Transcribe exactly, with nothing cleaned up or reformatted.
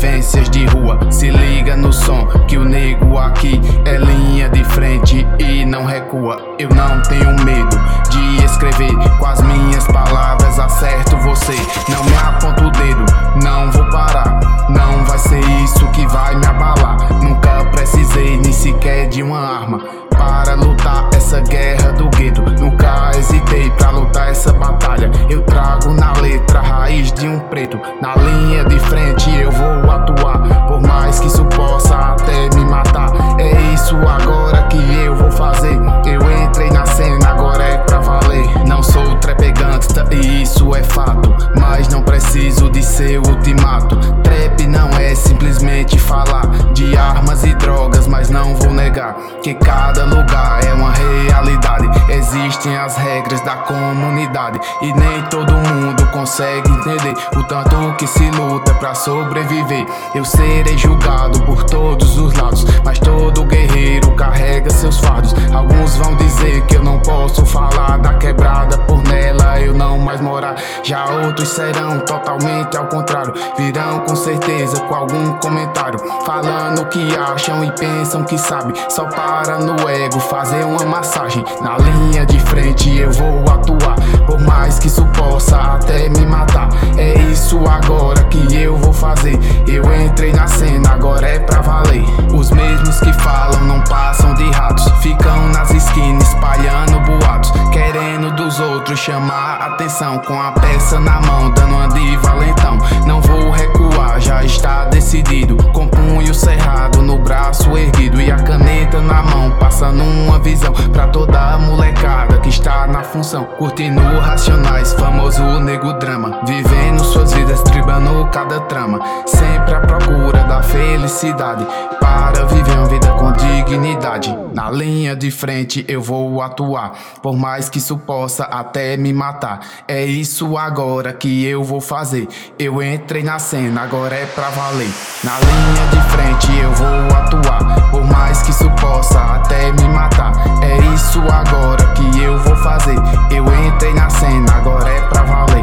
vivências de rua. Se liga no som que o nego aqui é linha de frente e não recua. Eu não tenho medo de escrever, com as minhas palavras acerto você. Não me aponto o dedo, não vou parar, não vai ser isso que vai me abalar. Nunca precisei nem sequer de uma arma para lutar essa guerra do gueto. Nunca hesitei pra lutar essa batalha. Eu trago na letra a raiz de um preto. Na linha de frente eu vou atuar, por mais que isso possa até me matar. É isso agora que eu vou fazer. Eu entrei na cena, agora é pra valer. Não sou trap gangsta e isso é fato, mas não preciso de seu ultimato. Trap não é simplesmente falar de armas e drogas, mas não vou negar que cada lugar é uma realidade. Existem as regras da comunidade e nem todo mundo consegue entender o tanto que se luta pra sobreviver. Eu serei julgado por todos os lados, mas todo guerreiro carrega seus fardos. Alguns vão dizer que eu não posso falar da quebrada, por nela eu não mais morar. Já outros serão totalmente ao contrário, virão com certeza com algum comentário, falando que acham e pensam que sabe, só para no ego fazer uma massagem. Na linha de frente eu vou atuar, por mais que isso possa até me matar. É isso agora que eu vou fazer. Eu entrei na cena, agora é pra valer. Os mesmos que falam não passam de ratos, ficam nas esquinas espalhando boatos, querendo dos outros chamar atenção, com a peça na mão dando uma de valentão. Não vou recuar, já está decidido, com punho cerrado no braço erguido e a caneta na mão, passando uma visão pra toda a molecada que está na função, curtindo Racionais, famoso nego drama, vivendo suas vidas, tribando cada trama, sempre à procura da felicidade, para viver uma vida com dignidade. Na linha de frente eu vou atuar, por mais que isso possa até me matar. É isso agora que eu vou fazer. Eu entrei na cena, agora é pra valer. Na linha de frente eu vou atuar, por mais que isso possa até me matar. É isso agora que eu vou fazer. Eu entrei na cena, agora é pra valer.